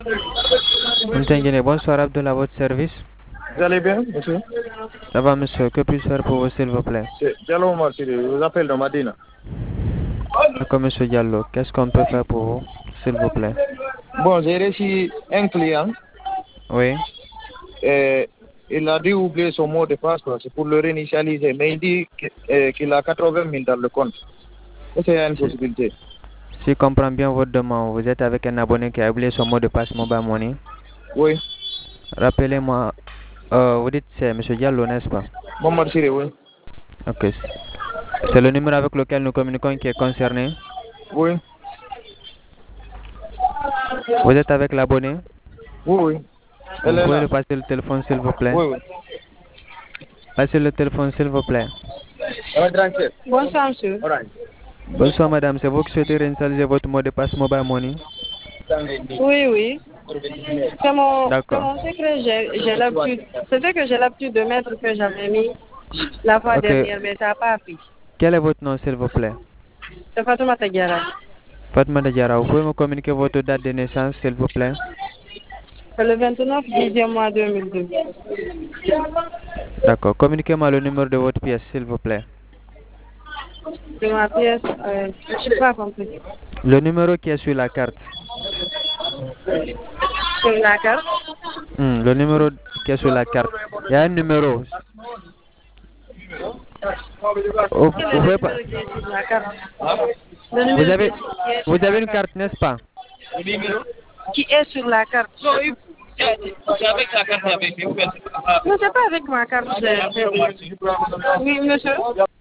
Mtengene, bonsoir Abdullah, votre service. Vous allez bien, monsieur? Ça va, monsieur, que puis-je faire pour vous, s'il vous plaît? C'est Diallo Omar Sidi, je vous appelle de Madina. D'accord, monsieur Diallo, qu'est-ce qu'on peut faire pour vous, s'il vous plaît? Bon, j'ai reçu un client Oui, et il a dû oublier son mot de passe, quoi. C'est pour le réinitialiser, mais il dit qu'il a 80 000 dans le compte. Est-ce qu'il y a une si, possibilité? si je comprends bien votre demande, vous êtes avec un abonné qui a oublié son mot de passe Mobile Money. Oui, Rappelez-moi, vous dites c'est monsieur Diallo, n'est-ce pas? Mohamed Sidi, oui. Ok, c'est le numéro avec lequel nous communiquons qui est concerné. Oui, Vous êtes avec l'abonné? oui, oui. Elle Vous est pouvez là. le passer le téléphone, s'il vous plaît? Oui, oui. Passez le téléphone, s'il vous plaît. Bonsoir, monsieur. Bonsoir, madame, c'est vous qui souhaitez réinitialiser votre mot de passe Mobile Money? Oui, oui. C'est D'accord. mon secret. J'ai l'habitude. C'est ce que j'ai l'habitude de mettre que j'avais mis la fois Ok, dernière, mais ça n'a pas pris. quel est votre nom, s'il vous plaît? C'est Fatouma Tagiara. Fatma Diarra, vous pouvez me communiquer votre date de naissance, s'il vous plaît? C'est le 29 10e mois 2002. D'accord. Communiquez-moi le numéro de votre pièce, s'il vous plaît. C'est ma pièce. Je n'ai pas compris. Le numéro qui est sur la carte. Sur la carte. Le numéro qui est sur la carte. Il y a un numéro. Vous, Quel est le pouvez numéro pas- qui est sur la carte? Le vous numéro avez, qui est sur vous avez la une carte. carte, n'est-ce pas? Qui est sur la carte. C'est avec la carte avec vous. Non, c'est pas avec ma carte. Oui, monsieur.